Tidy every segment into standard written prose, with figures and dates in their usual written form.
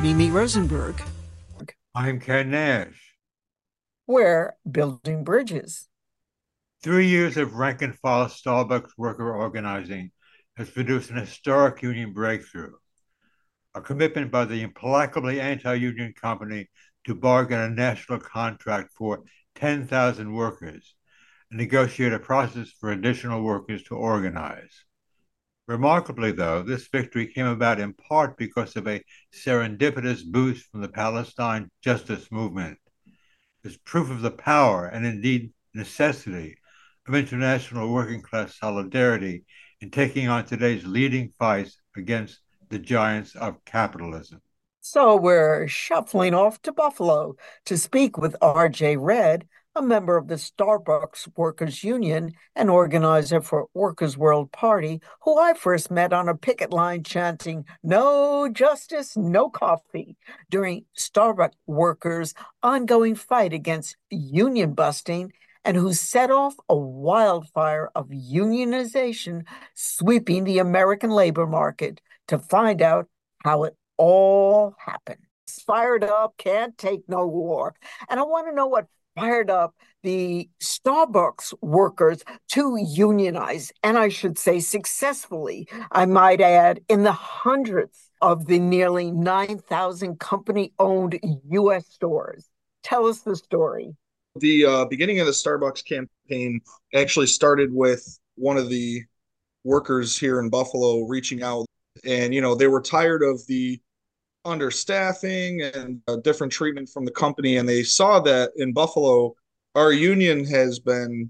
Mimi Rosenberg. I'm Ken Nash. We're building bridges. 3 years of rank and file Starbucks worker organizing has produced an historic union breakthrough, a commitment by the implacably anti-union company to bargain a national contract for 10,000 workers and negotiate a process for additional workers to organize. Remarkably, though, this victory came about in part because of a serendipitous boost from the Palestine justice movement. Is proof of the power and indeed necessity of international working class solidarity in taking on today's leading fights against the giants of capitalism. So we're shuffling off to Buffalo to speak with R.J. Redd, a member of the Starbucks Workers Union and organizer for Workers' World Party, who I first met on a picket line chanting, "No justice, no coffee," during Starbucks workers' ongoing fight against union busting, and who set off a wildfire of unionization sweeping the American labor market. To find out how it all happened. Fired up, can't take no war. And I want to know what fired up the Starbucks workers to unionize, and I should say successfully, I might add, in the hundreds of the nearly 9,000 company owned US stores. Tell us the story. The beginning of the Starbucks campaign actually started with one of the workers here in Buffalo reaching out, and they were tired of the understaffing and different treatment from the company, and they saw that in Buffalo, our union has been,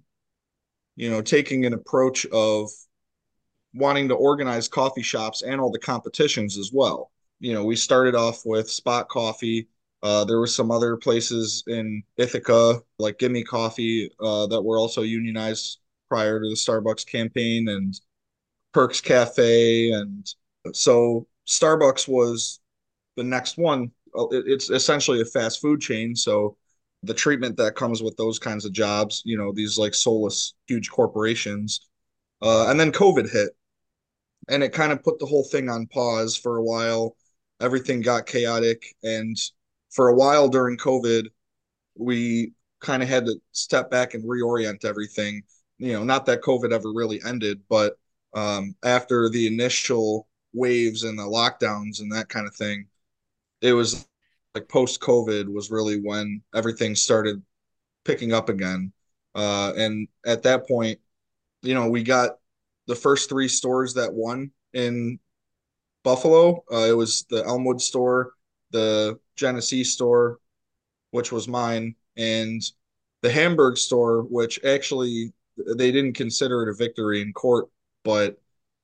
taking an approach of wanting to organize coffee shops and all the competitions as well. We started off with Spot Coffee. There were some other places in Ithaca, like Gimme Coffee, that were also unionized prior to the Starbucks campaign, and Perks Cafe. And so Starbucks was the next one. It's essentially a fast food chain. So the treatment that comes with those kinds of jobs, these like soulless, huge corporations. And then COVID hit, and it kind of put the whole thing on pause for a while. Everything got chaotic. And for a while during COVID, we kind of had to step back and reorient everything. Not that COVID ever really ended, but after the initial waves and the lockdowns and that kind of thing, it was like post COVID was really when everything started picking up again. And at that point, we got the first three stores that won in Buffalo. It was the Elmwood store, the Genesee store, which was mine, and the Hamburg store, which actually they didn't consider it a victory in court, but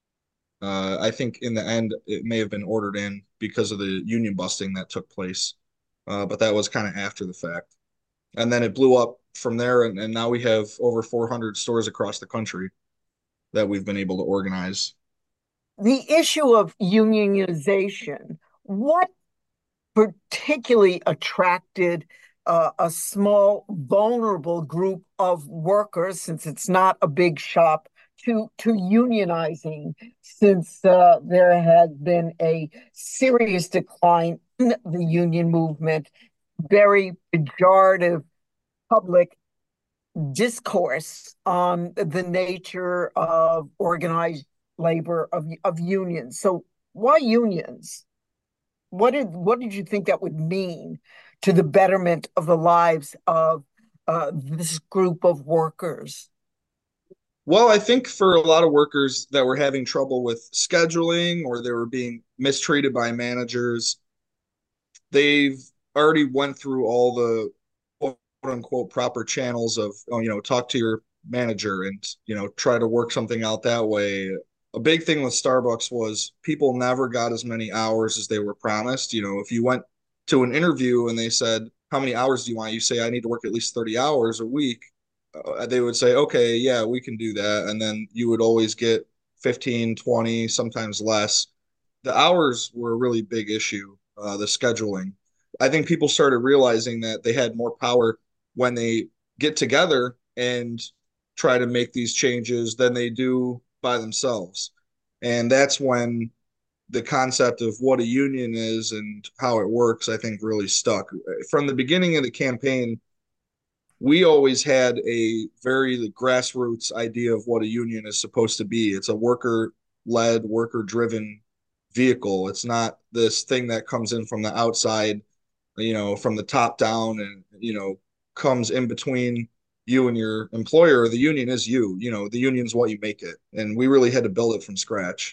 I think in the end it may have been ordered in because of the union busting that took place. But that was kind of after the fact. And then it blew up from there, and now we have over 400 stores across the country that we've been able to organize. The issue of unionization, what particularly attracted a small, vulnerable group of workers, since it's not a big shop, to unionizing, since there has been a serious decline in the union movement, very pejorative public discourse on the nature of organized labor of unions. So why unions? What did you think that would mean to the betterment of the lives of this group of workers? Well, I think for a lot of workers that were having trouble with scheduling or they were being mistreated by managers, they've already went through all the quote unquote proper channels of, talk to your manager and, try to work something out that way. A big thing with Starbucks was people never got as many hours as they were promised. If you went to an interview and they said, "How many hours do you want?" You say, "I need to work at least 30 hours a week." They would say, "Okay, yeah, we can do that." And then you would always get 15, 20, sometimes less. The hours were a really big issue, the scheduling. I think people started realizing that they had more power when they get together and try to make these changes than they do by themselves. And that's when the concept of what a union is and how it works, I think really stuck. From the beginning of the campaign, we always had a very grassroots idea of what a union is supposed to be. It's a worker led, worker driven vehicle. It's not this thing that comes in from the outside, from the top down and, comes in between you and your employer. The union is you, the union's what you make it. And we really had to build it from scratch.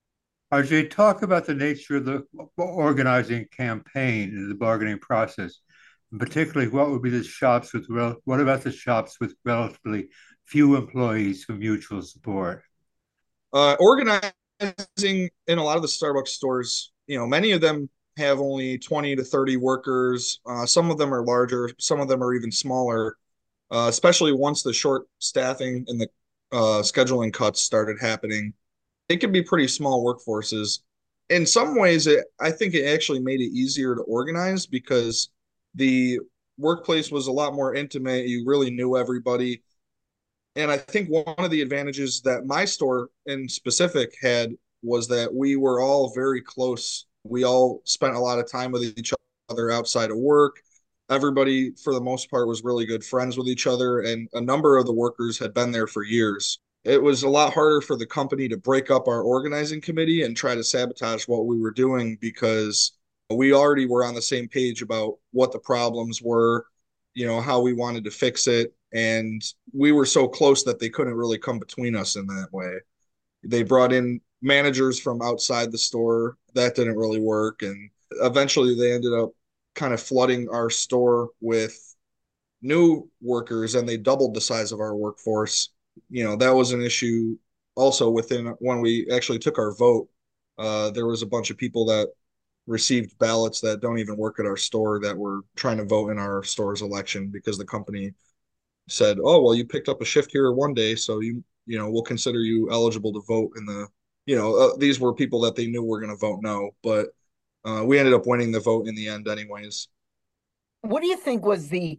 RJ, talk about the nature of the organizing campaign and the bargaining process. And particularly, what would be the shops with what about the shops with relatively few employees for mutual support? Organizing in a lot of the Starbucks stores, many of them have only 20 to 30 workers. Some of them are larger, some of them are even smaller, especially once the short staffing and the scheduling cuts started happening. It can be pretty small workforces. In some ways, I think it actually made it easier to organize because the workplace was a lot more intimate. You really knew everybody. And I think one of the advantages that my store in specific had was that we were all very close. We all spent a lot of time with each other outside of work. Everybody, for the most part, was really good friends with each other, and a number of the workers had been there for years. It was a lot harder for the company to break up our organizing committee and try to sabotage what we were doing because we already were on the same page about what the problems were, how we wanted to fix it. And we were so close that they couldn't really come between us in that way. They brought in managers from outside the store. That didn't really work. And eventually they ended up kind of flooding our store with new workers and they doubled the size of our workforce. That was an issue also within when we actually took our vote. There was a bunch of people that received ballots that don't even work at our store that were trying to vote in our store's election because the company said, "Oh, well, you picked up a shift here one day, so we'll consider you eligible to vote in the." These were people that they knew were going to vote no, but we ended up winning the vote in the end, anyways. What do you think was the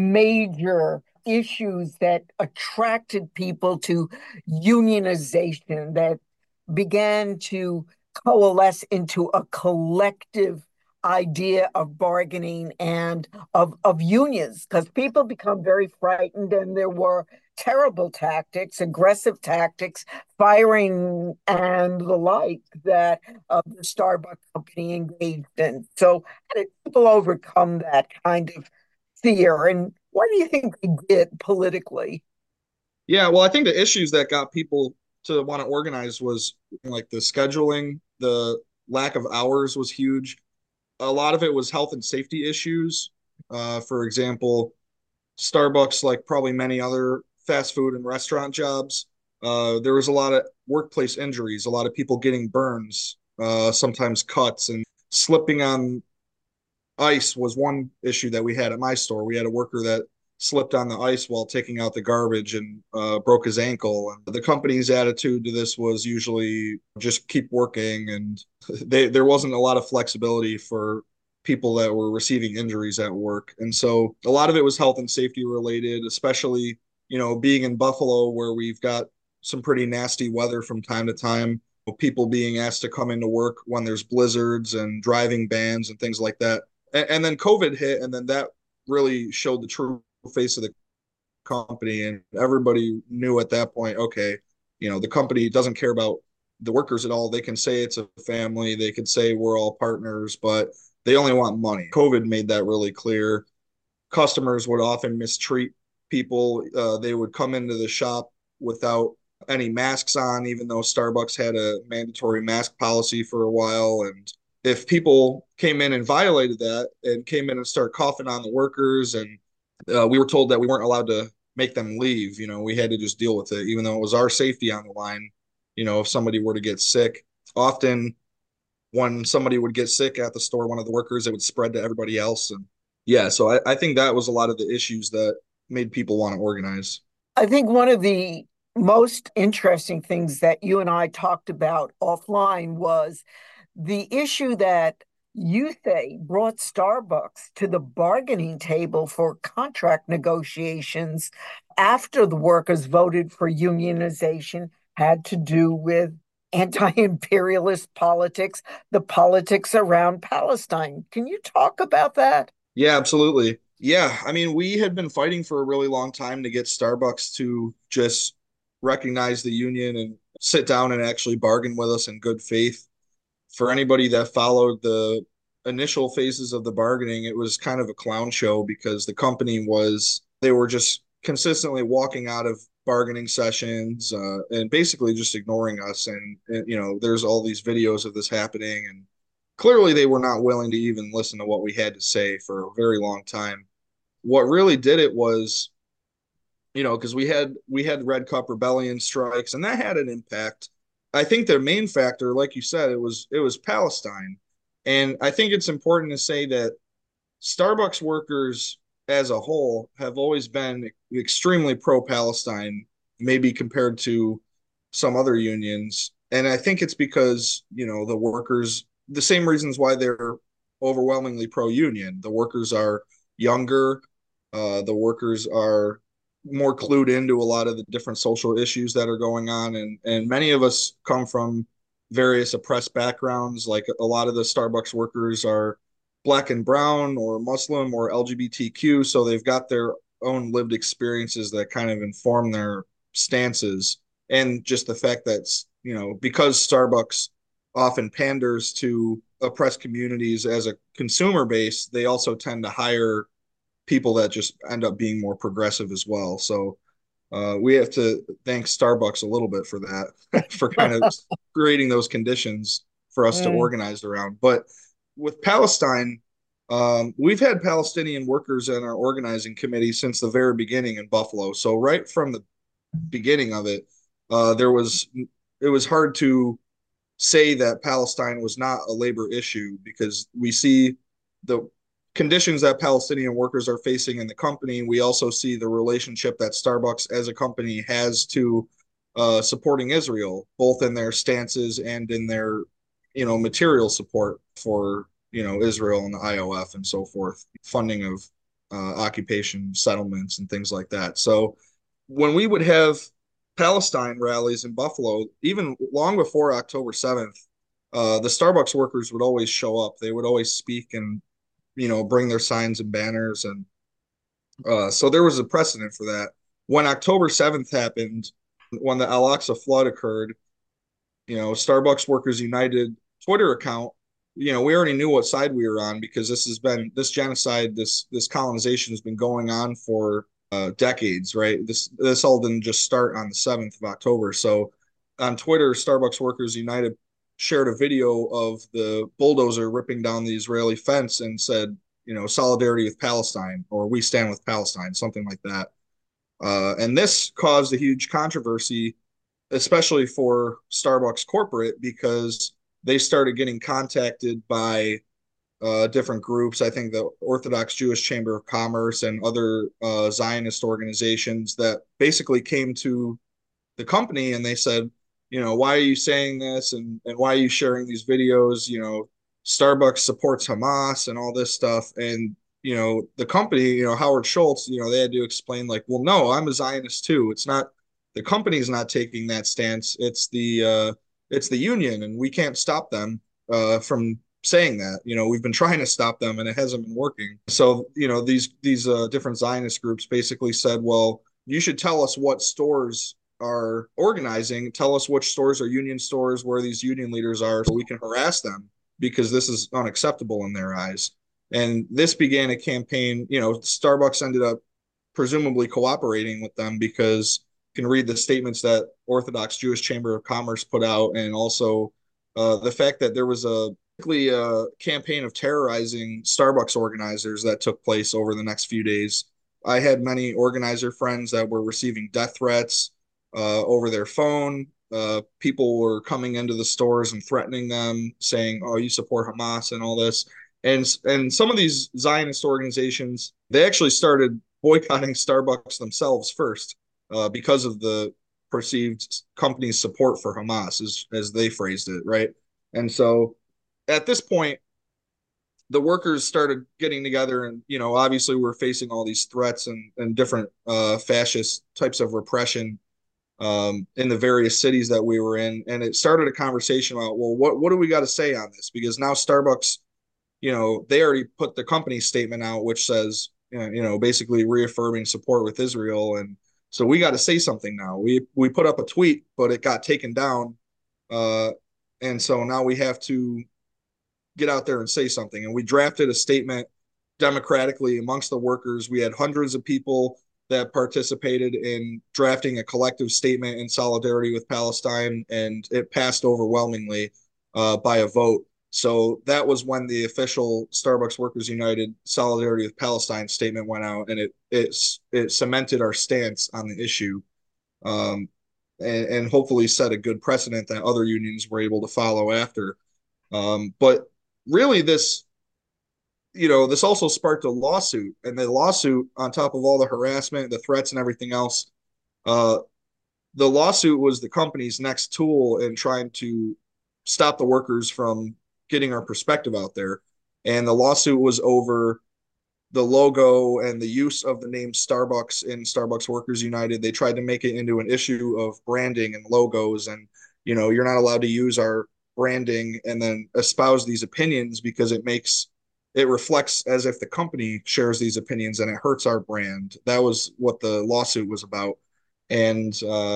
major issues that attracted people to unionization that began to coalesce into a collective idea of bargaining and of unions? Because people become very frightened, and there were terrible tactics, aggressive tactics, firing and the like that the Starbucks company engaged in. So how did people overcome that kind of fear? And what do you think they did politically? Yeah, well, I think the issues that got people to want to organize was like the scheduling, the lack of hours was huge. A lot of it was health and safety issues. For example, Starbucks, like probably many other fast food and restaurant jobs, there was a lot of workplace injuries, a lot of people getting burns, sometimes cuts, and slipping on ice was one issue that we had at my store. We had a worker that slipped on the ice while taking out the garbage and broke his ankle. And the company's attitude to this was usually just keep working, and there wasn't a lot of flexibility for people that were receiving injuries at work. And so a lot of it was health and safety related, especially, being in Buffalo where we've got some pretty nasty weather from time to time. People being asked to come into work when there's blizzards and driving bans and things like that. And then COVID hit, and then that really showed the true face of the company. And everybody knew at that point, okay, the company doesn't care about the workers at all. They can say it's a family, they can say we're all partners, but they only want money. COVID made that really clear. Customers would often mistreat people. They would come into the shop without any masks on, even though Starbucks had a mandatory mask policy for a while. And if people came in and violated that and came in and start coughing on the workers, and we were told that we weren't allowed to make them leave. We had to just deal with it, even though it was our safety on the line. If somebody were to get sick, often when somebody would get sick at the store, one of the workers, it would spread to everybody else. And yeah, so I think that was a lot of the issues that made people want to organize. I think one of the most interesting things that you and I talked about offline was the issue that you say brought Starbucks to the bargaining table for contract negotiations after the workers voted for unionization had to do with anti-imperialist politics, the politics around Palestine. Can you talk about that? Yeah, absolutely. Yeah, I mean, we had been fighting for a really long time to get Starbucks to just recognize the union and sit down and actually bargain with us in good faith. For anybody that followed the initial phases of the bargaining, it was kind of a clown show because they were just consistently walking out of bargaining sessions and basically just ignoring us. And there's all these videos of this happening. And clearly they were not willing to even listen to what we had to say for a very long time. What really did it was, because we had Red Cup rebellion strikes, and that had an impact. I think the main factor, like you said, it was Palestine, and I think it's important to say that Starbucks workers as a whole have always been extremely pro-Palestine, maybe compared to some other unions. And I think it's because, the workers, the same reasons why they're overwhelmingly pro-union. The workers are younger, the workers are more clued into a lot of the different social issues that are going on, and many of us come from various oppressed backgrounds. Like a lot of the Starbucks workers are black and brown or Muslim or LGBTQ, so they've got their own lived experiences that kind of inform their stances. And just the fact that, because Starbucks often panders to oppressed communities as a consumer base, they also tend to hire people that just end up being more progressive as well. So we have to thank Starbucks a little bit for that, for kind of creating those conditions for us to Mm. organize around. But with Palestine, we've had Palestinian workers in our organizing committee since the very beginning in Buffalo. So right from the beginning of it, it was hard to say that Palestine was not a labor issue because we see the conditions that Palestinian workers are facing in the company. We also see the relationship that Starbucks as a company has to supporting Israel, both in their stances and in their, material support for, Israel and the IOF and so forth, funding of occupation settlements and things like that. So when we would have Palestine rallies in Buffalo, even long before October 7th, the Starbucks workers would always show up. They would always speak and, bring their signs and banners. And so there was a precedent for that. When October 7th happened, when the Al Aqsa flood occurred, Starbucks Workers United Twitter account, we already knew what side we were on because this genocide, this colonization has been going on for decades, right? This all didn't just start on the 7th of October. So on Twitter, Starbucks Workers United shared a video of the bulldozer ripping down the Israeli fence and said, solidarity with Palestine, or we stand with Palestine, something like that. And this caused a huge controversy, especially for Starbucks corporate, because they started getting contacted by different groups. I think the Orthodox Jewish Chamber of Commerce and other Zionist organizations that basically came to the company and they said, why are you saying this and why are you sharing these videos? Starbucks supports Hamas and all this stuff. And, the company, Howard Schultz, they had to explain like, well, no, I'm a Zionist too. It's not, the company's not taking that stance. It's the union and we can't stop them from saying that. We've been trying to stop them and it hasn't been working. So, these different Zionist groups basically said, well, you should tell us what stores are organizing, tell us which stores are union stores, where these union leaders are, so we can harass them because this is unacceptable in their eyes. And this began a campaign. Starbucks ended up presumably cooperating with them because you can read the statements that Orthodox Jewish Chamber of Commerce put out, and also the fact that there was a campaign of terrorizing Starbucks organizers that took place over the next few days. I had many organizer friends that were receiving death threats over their phone. People were coming into the stores and threatening them, saying, "Oh, you support Hamas" and all this. And some of these Zionist organizations, they actually started boycotting Starbucks themselves first because of the perceived company's support for Hamas, as they phrased it, right? And so at this point, the workers started getting together and, obviously we're facing all these threats and different fascist types of repression. in the various cities that we were in, and it started a conversation about, well, what do we got to say on this? Because now Starbucks, they already put the company statement out, which says, basically reaffirming support with Israel, and so we got to say something now. We put up a tweet, but it got taken down, uh, and so now we have to get out there and say something. And we drafted a statement democratically amongst the workers. We had hundreds of people that participated in drafting a collective statement in solidarity with Palestine, and it passed overwhelmingly by a vote. So that was when the official Starbucks Workers United Solidarity with Palestine statement went out, and it cemented our stance on the issue, um, and hopefully set a good precedent that other unions were able to follow after. But really, this also sparked a lawsuit, and the lawsuit, on top of all the harassment, the threats, and everything else, uh, the lawsuit was the company's next tool in trying to stop the workers from getting our perspective out there. And the lawsuit was over the logo and the use of the name Starbucks in Starbucks Workers United. They tried to make it into an issue of branding and logos, and you're not allowed to use our branding and then espouse these opinions because it reflects as if the company shares these opinions and it hurts our brand. That was what the lawsuit was about. And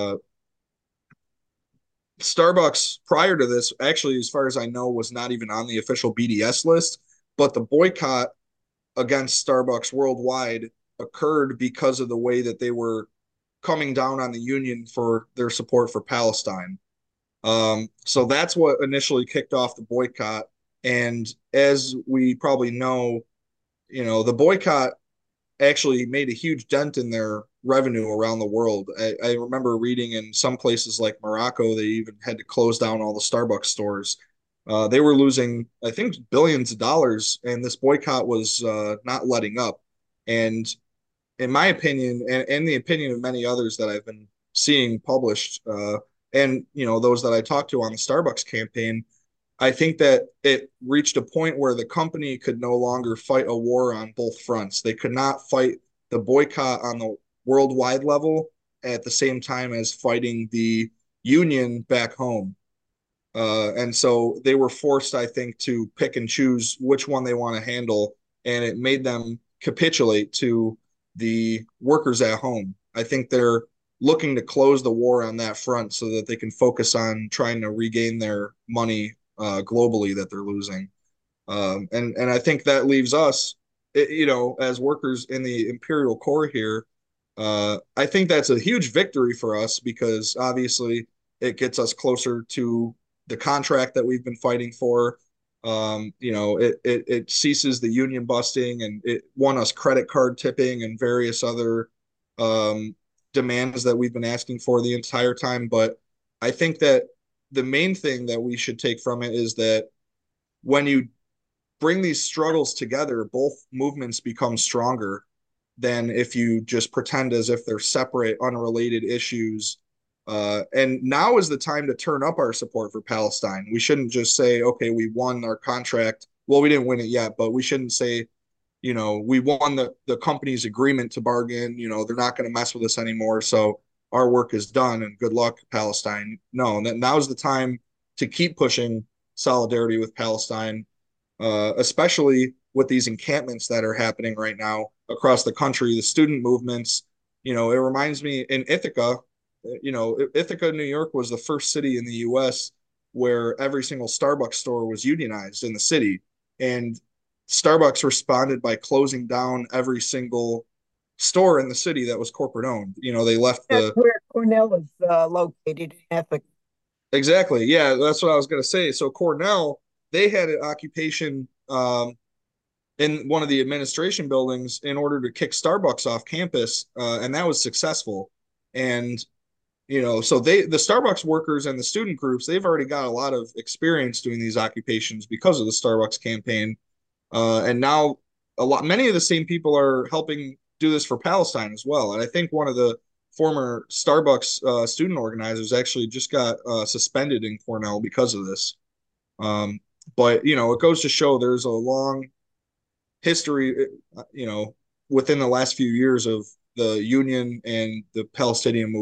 Starbucks, prior to this, actually, as far as I know, was not even on the official BDS list, but the boycott against Starbucks worldwide occurred because of the way that they were coming down on the union for their support for Palestine. So that's what initially kicked off the boycott. And as we probably know, the boycott actually made a huge dent in their revenue around the world. I remember reading in some places like Morocco, they even had to close down all the Starbucks stores. They were losing, I think, billions of dollars, and this boycott was not letting up. And in my opinion, and the opinion of many others that I've been seeing published, and those that I talked to on the Starbucks campaign, I think that it reached a point where the company could no longer fight a war on both fronts. They could not fight the boycott on the worldwide level at the same time as fighting the union back home. And so they were forced, I think, to pick and choose which one they want to handle, and it made them capitulate to the workers at home. I think they're looking to close the war on that front so that they can focus on trying to regain their money globally that they're losing. And I think that leaves us, as workers in the Imperial Core here. I think that's a huge victory for us because obviously it gets us closer to the contract that we've been fighting for. It ceases the union busting, and it won us credit card tipping and various other um, demands that we've been asking for the entire time. But I think that the main thing that we should take from it is that when you bring these struggles together, both movements become stronger than if you just pretend as if they're separate, unrelated issues. And now is the time to turn up our support for Palestine. We shouldn't just say, okay, we won our contract. Well, we didn't win it yet, but we shouldn't say, we won the company's agreement to bargain. They're not going to mess with us anymore. So our work is done and good luck, Palestine. No, now's the time to keep pushing solidarity with Palestine, especially with these encampments that are happening right now across the country, the student movements. It reminds me in Ithaca, Ithaca, New York was the first city in the US where every single Starbucks store was unionized in the city. And Starbucks responded by closing down every single store in the city that was corporate owned. They left That's the where Cornell is located in Ethics. exactly. Yeah, that's what I was going to say. So Cornell, they had an occupation in one of the administration buildings in order to kick Starbucks off campus, and that was successful. And so the Starbucks workers and the student groups, they've already got a lot of experience doing these occupations because of the Starbucks campaign. And now many of the same people are helping do this for Palestine as well. And I think one of the former Starbucks student organizers actually just got suspended in Cornell because of this. But it goes to show there's a long history, within the last few years of the union and the Palestinian movement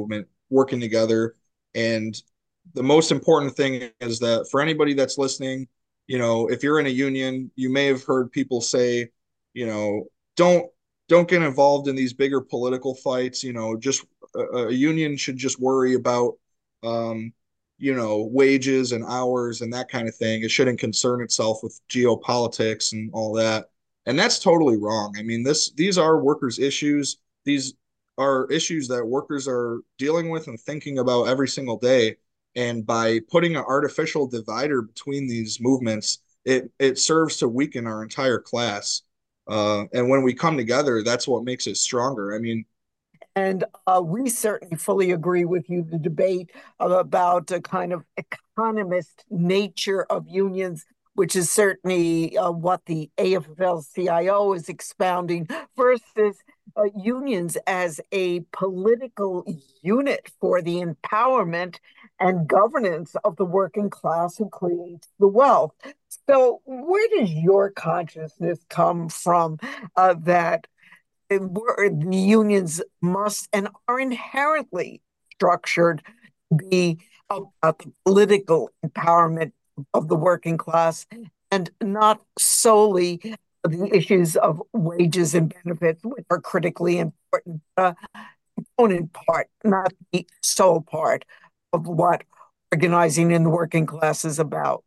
working together. And the most important thing is that for anybody that's listening, if you're in a union, you may have heard people say, you know, don't don't get involved in these bigger political fights. Just a union should just worry about um, wages and hours and that kind of thing. It shouldn't concern itself with geopolitics and all that. And that's totally wrong. I mean, these are workers' issues. These are issues that workers are dealing with and thinking about every single day. And by putting an artificial divider between these movements, it serves to weaken our entire class. And when we come together, that's what makes it stronger. I mean, And we certainly fully agree with you. The debate about the kind of economist nature of unions, which is certainly what the AFL-CIO is expounding, versus unions as a political unit for the empowerment and governance of the working class who creates the wealth. So, where does your consciousness come from that the unions must and are inherently structured to be about the political empowerment of the working class and not solely the issues of wages and benefits, which are critically important component part, not the sole part of what organizing in the working class is about.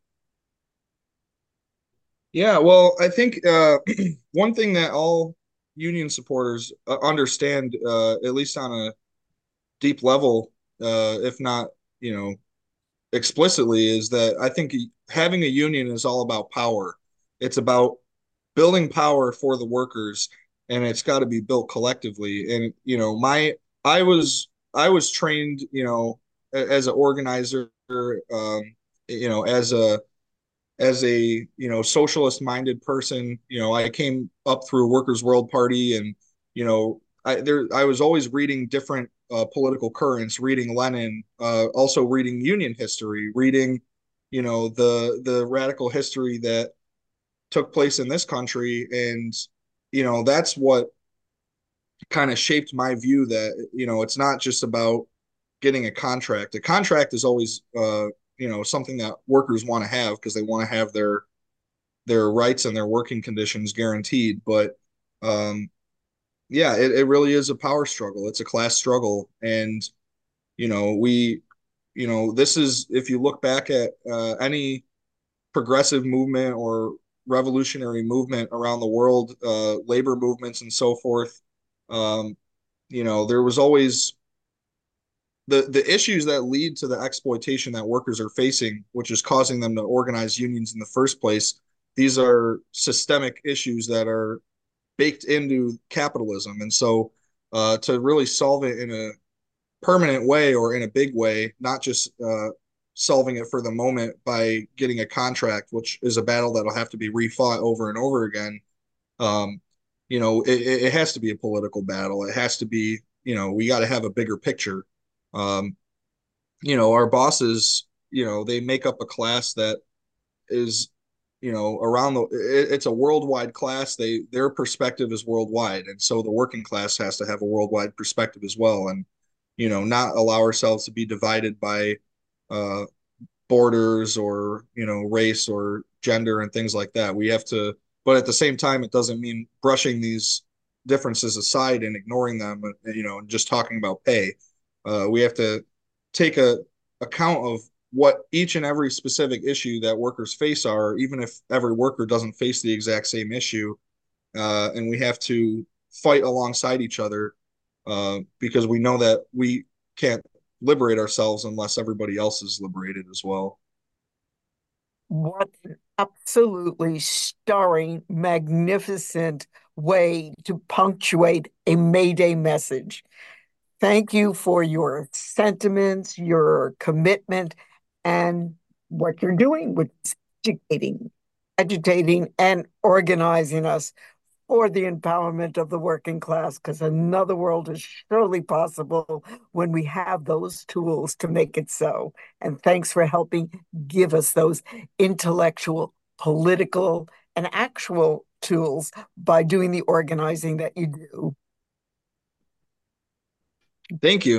yeah, well, I think one thing that all union supporters understand, at least on a deep level, if not, explicitly, is that I think having a union is all about power. It's about building power for the workers, and it's got to be built collectively. And I was trained, as an organizer, as a socialist minded person. I came up through Workers World Party, and I was always reading different political currents, reading Lenin, also reading Union history, reading the radical history that took place in this country. And that's what kind of shaped my view that it's not just about getting a contract. A contract is always something that workers want to have because they want to have their rights and their working conditions guaranteed. But yeah, it really is a power struggle. It's a class struggle. And we this is, if you look back at any progressive movement or revolutionary movement around the world, labor movements and so forth, um, there was always the issues that lead to the exploitation that workers are facing, which is causing them to organize unions in the first place. These are systemic issues that are baked into capitalism. And so to really solve it in a permanent way or in a big way, not just solving it for the moment by getting a contract, which is a battle that'll have to be refought over and over again. Um, it has to be a political battle. It has to be, we got to have a bigger picture. Um, our bosses, they make up a class that is, around it's a worldwide class. Their perspective is worldwide. And so the working class has to have a worldwide perspective as well. And, not allow ourselves to be divided by uh, borders or, race or gender and things like that. We have to, but at the same time, it doesn't mean brushing these differences aside and ignoring them, and just talking about pay. We have to take a account of what each and every specific issue that workers face are, even if every worker doesn't face the exact same issue. And we have to fight alongside each other, because we know that we can't liberate ourselves unless everybody else is liberated as well. What an absolutely stirring, magnificent way to punctuate a May Day message. Thank you for your sentiments, your commitment, and what you're doing with educating, agitating, and organizing us for the empowerment of the working class, because another world is surely possible when we have those tools to make it so. And thanks for helping give us those intellectual, political, and actual tools by doing the organizing that you do. Thank you.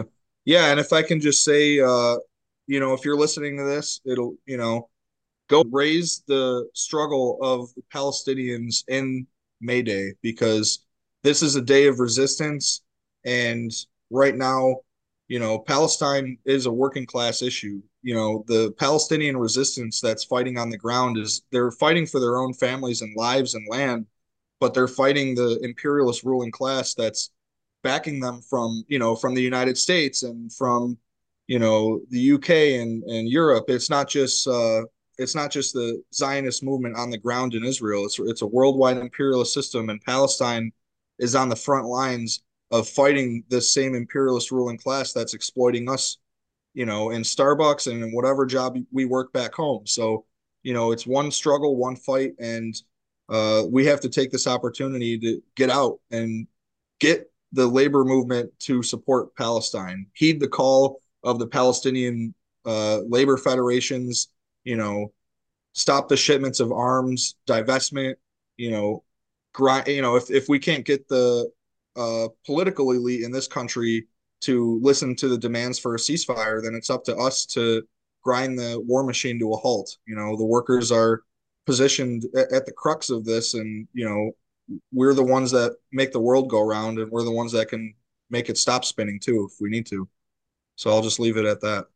Yeah, and if I can just say, if you're listening to this, it'll, go raise the struggle of the Palestinians in May Day, because this is a day of resistance. And right now, Palestine is a working class issue. The Palestinian resistance that's fighting on the ground is they're fighting for their own families and lives and land, but they're fighting the imperialist ruling class that's backing them from the United States and from, the UK and Europe. It's not just the Zionist movement on the ground in Israel. It's a worldwide imperialist system, and Palestine is on the front lines of fighting this same imperialist ruling class that's exploiting us, in Starbucks and in whatever job we work back home. So, it's one struggle, one fight, and we have to take this opportunity to get out and get the labor movement to support Palestine. Heed the call of the Palestinian labor federations. You know, stop the shipments of arms, divestment. You know, grind. If we can't get the political elite in this country to listen to the demands for a ceasefire, then it's up to us to grind the war machine to a halt. The workers are positioned at the crux of this, and we're the ones that make the world go round, and we're the ones that can make it stop spinning too if we need to. So I'll just leave it at that.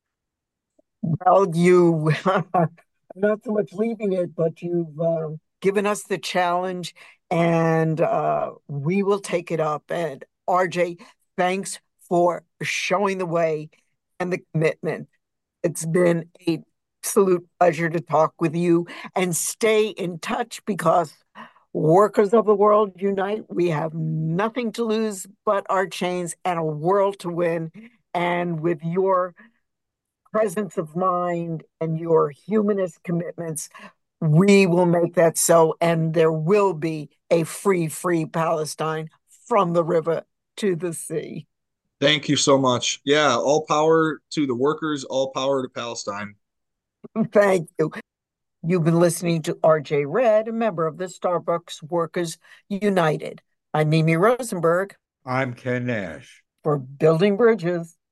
Well, you not so much leaving it, but you've given us the challenge, and we will take it up. And RJ, thanks for showing the way and the commitment. It's been a absolute pleasure to talk with you, and stay in touch, because workers of the world unite. We have nothing to lose but our chains and a world to win. And with your presence of mind and your humanist commitments, we will make that so. And there will be a free Palestine from the river to the sea. Thank you so much. Yeah, all power to the workers, all power to Palestine. Thank you. You've been listening to RJ Red, a member of the Starbucks Workers United. I'm Mimi Rosenberg I'm Ken Nash. for Building Bridges.